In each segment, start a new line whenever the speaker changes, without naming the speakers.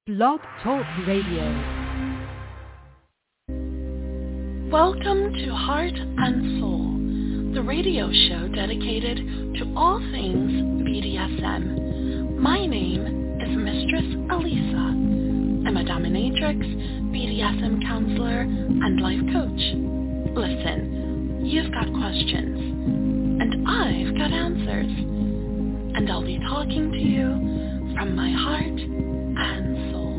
Blog Talk Radio.
Welcome to Heart and Soul, the radio show dedicated to all things BDSM. My name is Mistress Elisa. I'm a dominatrix, BDSM counselor, and life coach. Listen, you've got questions, and I've got answers, and I'll be talking to you from my heart and soul.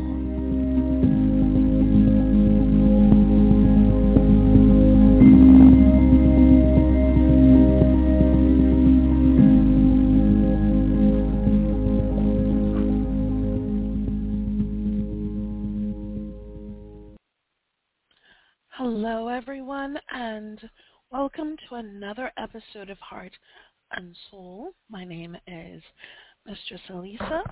Hello everyone, and welcome to another episode of Heart and Soul. My name is Mistress Elisa.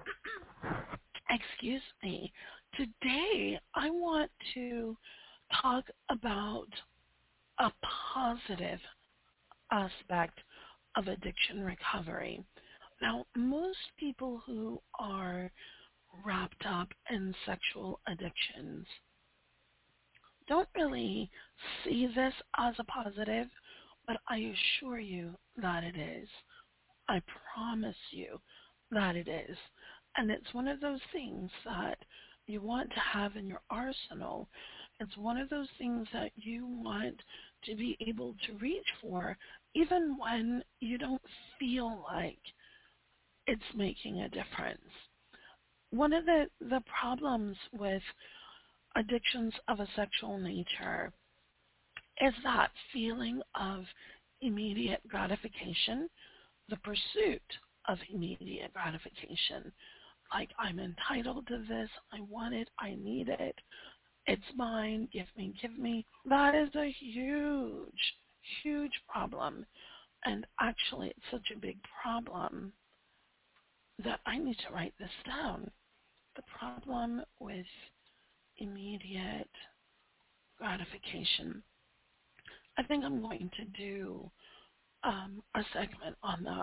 Excuse me. Today I want to talk about a positive aspect of addiction recovery. Now, most people who are wrapped up in sexual addictions don't really see this as a positive, but I assure you that it is. I promise you that it is. And it's one of those things that you want to have in your arsenal. It's one of those things that you want to be able to reach for, even when you don't feel like it's making a difference. One of the problems with addictions of a sexual nature is that feeling of immediate gratification, the pursuit of immediate gratification. Like, I'm entitled to this, I want it, I need it, it's mine, give me. That is a huge, huge problem. And actually, it's such a big problem that I need to write this down. The problem with immediate gratification. I think I'm going to do a segment on that.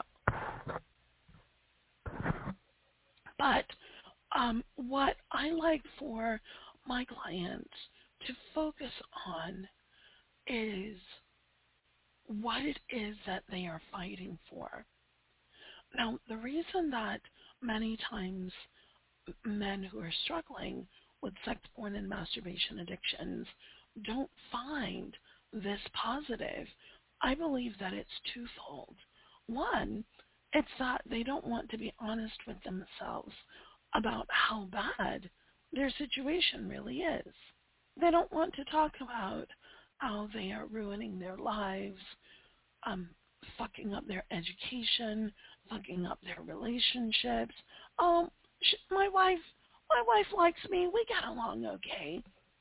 But what I like for my clients to focus on is what it is that they are fighting for. Now, the reason that many times men who are struggling with sex, porn, and masturbation addictions don't find this positive, I believe that it's twofold. One, it's that they don't want to be honest with themselves about how bad their situation really is. They don't want to talk about how they are ruining their lives, fucking up their education, fucking up their relationships. Oh, my wife likes me. We get along okay.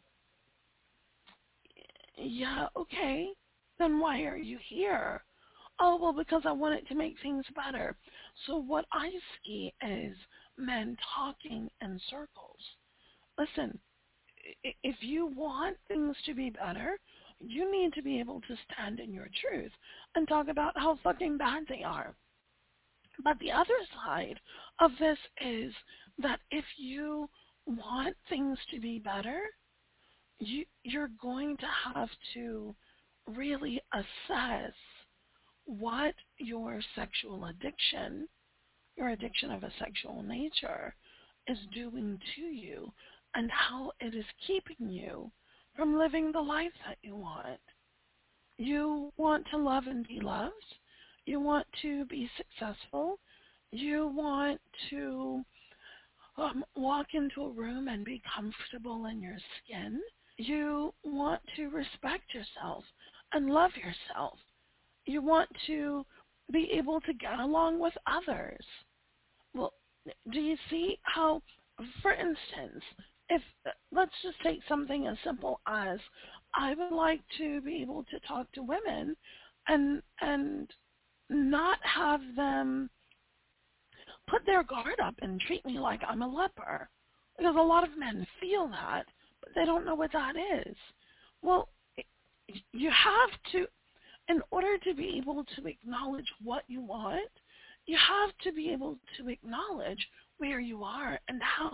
Yeah, okay. Then why are you here? Oh, well, because I wanted to make things better. So what I see is men talking in circles. Listen, if you want things to be better, you need to be able to stand in your truth and talk about how fucking bad they are. But the other side of this is that if you want things to be better, you're going to have to really assess what your sexual addiction, your addiction of a sexual nature, is doing to you and how it is keeping you from living the life that you want. You want to love and be loved. You want to be successful. You want to walk into a room and be comfortable in your skin. You want to respect yourself and love yourself. You want to be able to get along with others. Well, do you see how, for instance, if let's just take something as simple as I would like to be able to talk to women and not have them put their guard up and treat me like I'm a leper. Because a lot of men feel that, but they don't know what that is. Well, you have to, in order to be able to acknowledge what you want, you have to be able to acknowledge where you are and how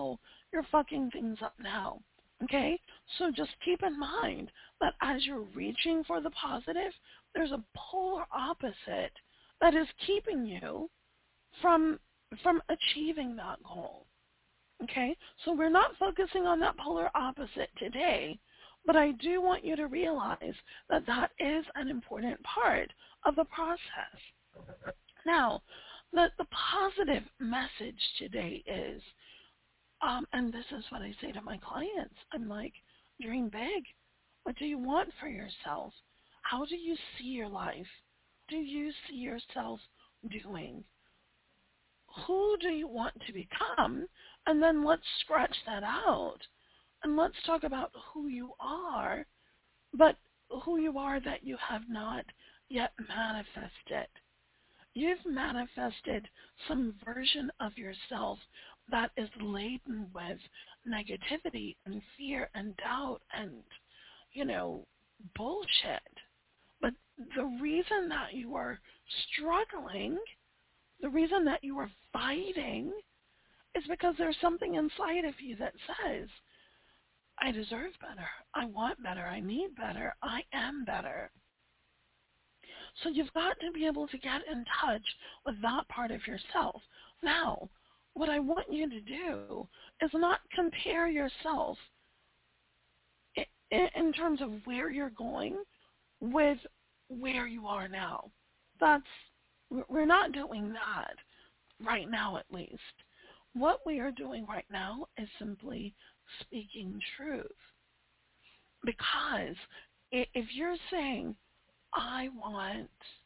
you're fucking things up now. Okay? So just keep in mind that as you're reaching for the positive, there's a polar opposite that is keeping you from achieving that goal. Okay? So we're not focusing on that polar opposite today, but I do want you to realize that that is an important part of the process. Now, the positive message today is, and this is what I say to my clients. I'm like, dream big. What do you want for yourself? How do you see your life? Do you see yourself doing? Who do you want to become? And then let's scratch that out. And let's talk about who you are, but who you are that you have not yet manifested. You've manifested some version of yourself that is laden with negativity and fear and doubt and, bullshit. But the reason that you are struggling, the reason that you are fighting, is because there's something inside of you that says, I deserve better, I want better, I need better, I am better. So you've got to be able to get in touch with that part of yourself. Now, what I want you to do is not compare yourself in terms of where you're going with where you are now. We're not doing that right now, at least. What we are doing right now is simply speaking truth. Because if you're saying, I want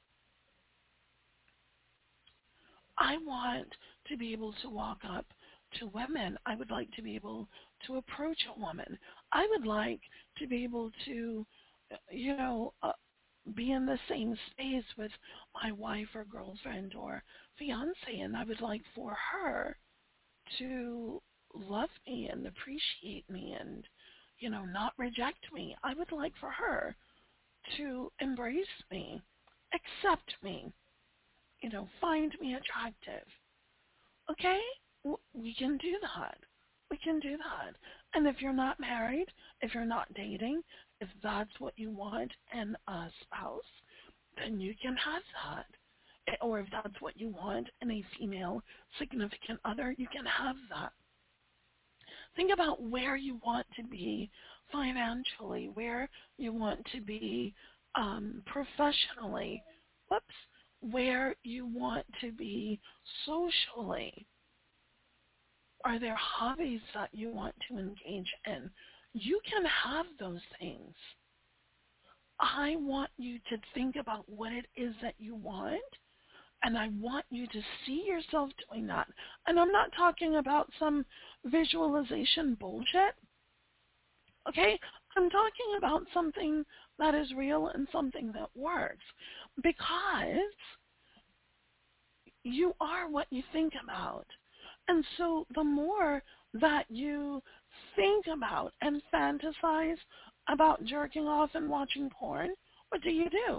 to be able to walk up to women. I would like to be able to approach a woman. I would like to be able to, be in the same space with my wife or girlfriend or fiance, and I would like for her to love me and appreciate me and, not reject me. I would like for her to embrace me, accept me, find me attractive. Okay? We can do that. We can do that. And if you're not married, if you're not dating, if that's what you want in a spouse, then you can have that. Or if that's what you want in a female significant other, you can have that. Think about where you want to be financially, where you want to be professionally, where you want to be socially. Are there hobbies that you want to engage in? You can have those things. I want you to think about what it is that you want, and I want you to see yourself doing that. And I'm not talking about some visualization bullshit, okay? I'm talking about something that is real and something that works, because you are what you think about. And so the more that you think about and fantasize about jerking off and watching porn, what do?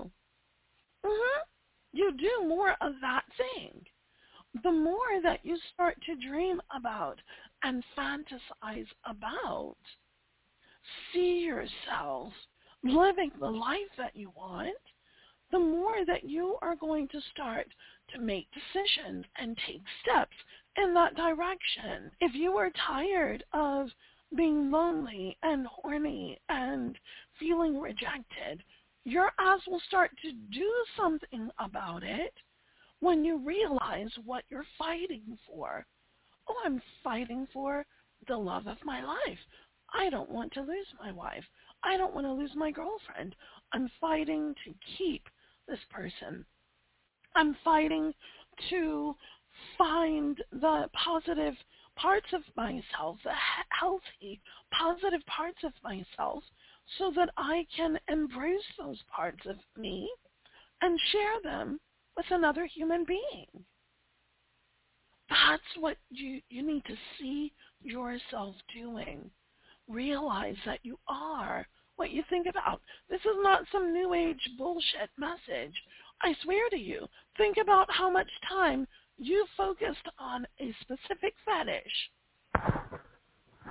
You do more of that thing. The more that you start to dream about and fantasize about, see yourself living the life that you want, the more that you are going to start to make decisions and take steps in that direction. If you are tired of being lonely and horny and feeling rejected, your ass will start to do something about it when you realize what you're fighting for. Oh, I'm fighting for the love of my life. I don't want to lose my wife. I don't want to lose my girlfriend. I'm fighting to keep this person. I'm fighting to find the positive parts of myself, the healthy, positive parts of myself, so that I can embrace those parts of me and share them with another human being. That's what you need to see yourself doing. Realize that you are what you think about. This is not some new age bullshit message. I swear to you, think about how much time you focused on a specific fetish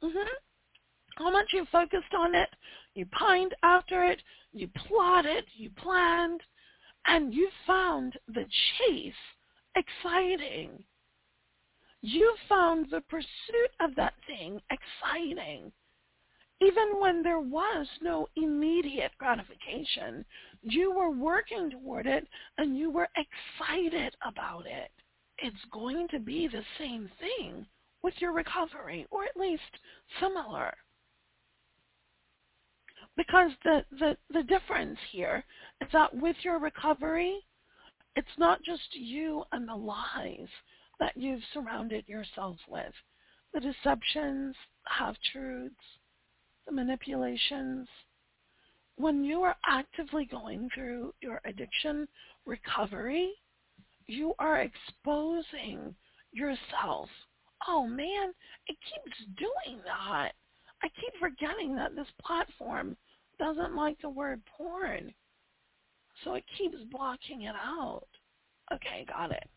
hmm How much you focused on it, you pined after it, you plotted, you planned, and you found the chase exciting. You found the pursuit of that thing exciting. Even when there was no immediate gratification, you were working toward it and you were excited about it. It's going to be the same thing with your recovery, or at least similar. Because the difference here is that with your recovery, it's not just you and the lies that you've surrounded yourself with, the deceptions, half-truths, the manipulations. When you are actively going through your addiction recovery, you are exposing yourself. Oh man, it keeps doing that. I keep forgetting that this platform doesn't like the word porn, so it keeps blocking it out. Okay, got it.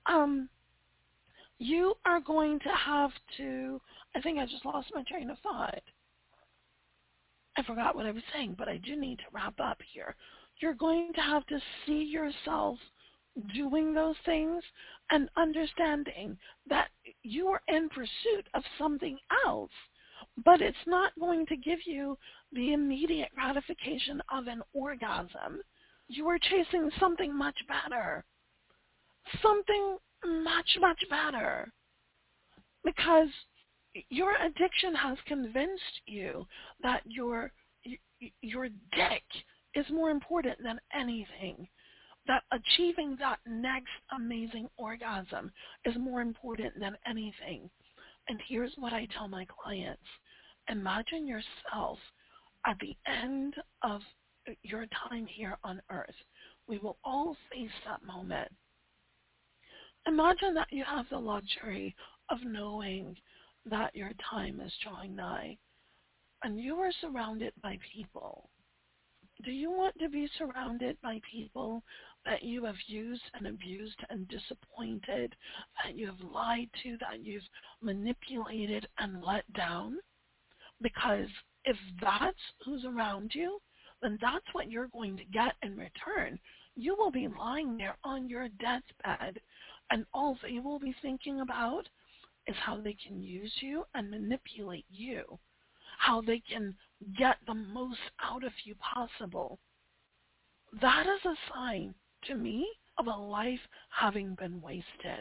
You are going to have to, I think I just lost my train of thought. I forgot what I was saying, but I do need to wrap up here. You're going to have to see yourself doing those things and understanding that you are in pursuit of something else, but it's not going to give you the immediate gratification of an orgasm. You are chasing something much better. Something much, much better. Because your addiction has convinced you that your dick is more important than anything, that achieving that next amazing orgasm is more important than anything. And here's what I tell my clients. Imagine yourself at the end of your time here on earth. We will all face that moment. Imagine that you have the luxury of knowing that your time is drawing nigh, and you are surrounded by people. Do you want to be surrounded by people that you have used and abused and disappointed, that you have lied to, that you've manipulated and let down? Because if that's who's around you, then that's what you're going to get in return. You will be lying there on your deathbed, and all they will be thinking about is how they can use you and manipulate you, how they can get the most out of you possible. That is a sign, to me, of a life having been wasted.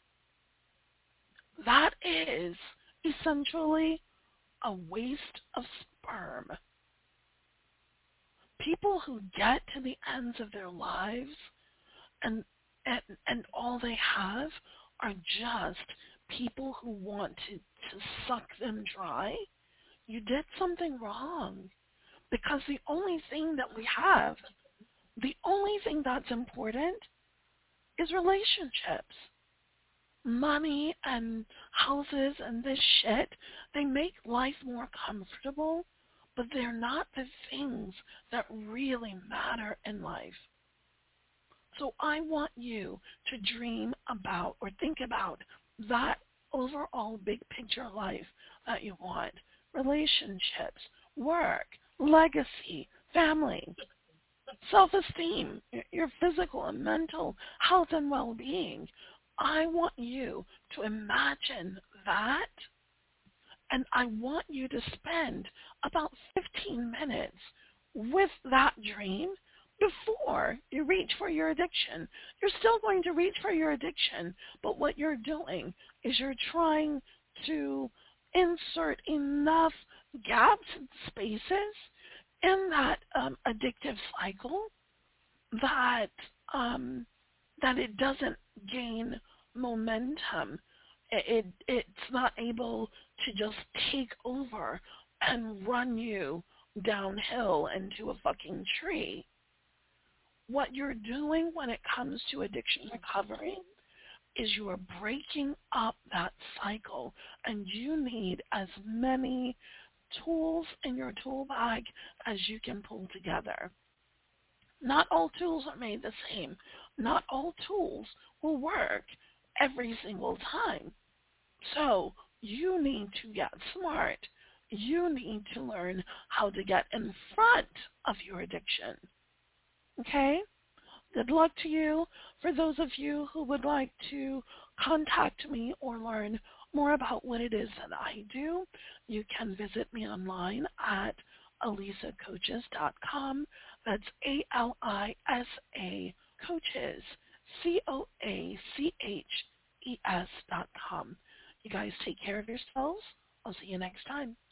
That is essentially a waste of sperm. People who get to the ends of their lives and all they have are just people who want to suck them dry, you did something wrong. Because the only thing that we have, the only thing that's important is relationships. Money and houses and this shit, they make life more comfortable, but they're not the things that really matter in life. So I want you to dream about or think about that overall big picture life that you want. Relationships, work, legacy, family, self-esteem, your physical and mental health and well-being. I want you to imagine that, and I want you to spend about 15 minutes with that dream before you reach for your addiction. You're still going to reach for your addiction, but what you're doing is you're trying to insert enough gaps and spaces in that addictive cycle that it doesn't gain momentum. It's not able to just take over and run you downhill into a fucking tree. What you're doing when it comes to addiction recovery is you are breaking up that cycle, and you need as many tools in your tool bag as you can pull together. Not all tools are made the same. Not all tools will work every single time. So You need to get smart. You need to learn how to get in front of your addiction. Okay? Good luck to you. For those of you who would like to contact me or learn more about what it is that I do, you can visit me online at alisacoaches.com. That's ALISA coaches, COACHES.com. You guys take care of yourselves. I'll see you next time.